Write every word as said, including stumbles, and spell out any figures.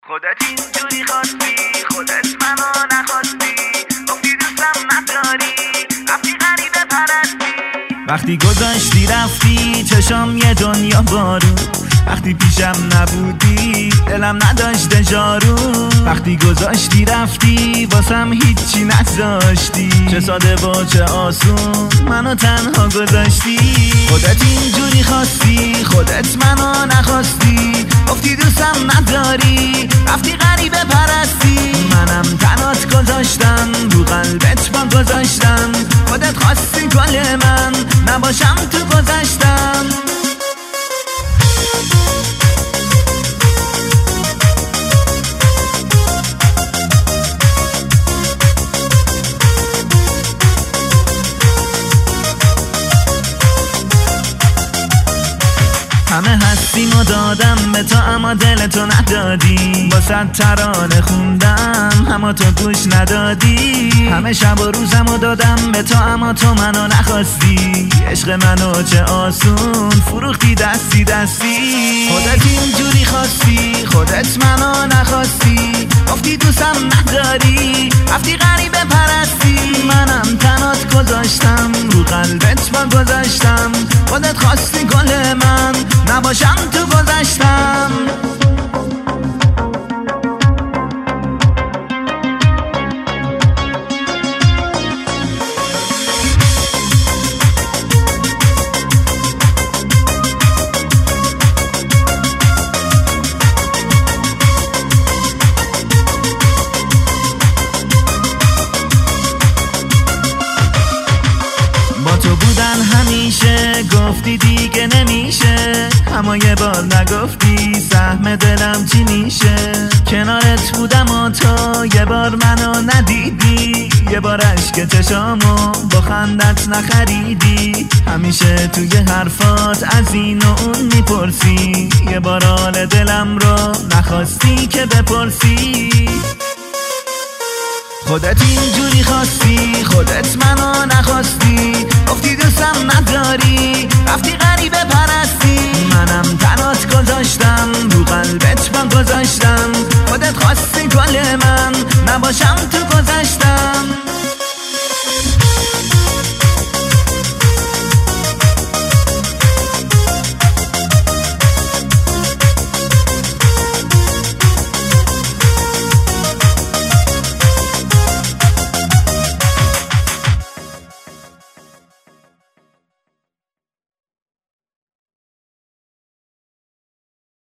خودت اینجوری خواستی، خودت منو نخواستی، گفتی دوستم نداری، رفتی غریبه پرستی. وقتی گذاشتی رفتی چشام یه دنیا بارون، وقتی پیشم نبودی دلم نداشت جارو. وقتی گذاشتی رفتی واسم هیچی نذاشتی، چه ساده و چه آسون منو تنها گذاشتی. خودت اینجوری خواستی، خودت منو نخواستی، گفتی دوستم نداری، رفتی غریبه پرستی. منم تنات گذاشتم، رو قلبت با گذاشتم، خودت خواستی گل من نباشم تو گذاشتم. همه هستیم و دادم به تو اما دل تو ندادی، با صد ترانه خوندم اما تو گوش ندادی. همه شب و روزم و دادم به تو اما تو منو نخواستی، عشق منو چه آسون فروختی دستی دستی. خودت اینجوری خواستی، خودت منو نخواستی، گفتی دوستم نداری، رفتی غریبه پرستی. منم تنات گذاشتم، رو قلبت با گذاشتم، خودت خواستی گل من نباشم تو گذاشتم. تو بودن همیشه، گفتی دیگه نمیشه، اما یه بار نگفتی سهم دلم چی میشه. کنارت بودم و تو یه بار منو ندیدی، یه بار عشق چشامو با خندت نخریدی. همیشه توی حرفات از این و اون میپرسی، یه بار حال دلم رو نخواستی که بپرسی. خودت اینجوری خواستی، خودت منو نخواستی، گفتی دوستم نداری، رفتی غریبه پرستی. منم تنات گذاشتم،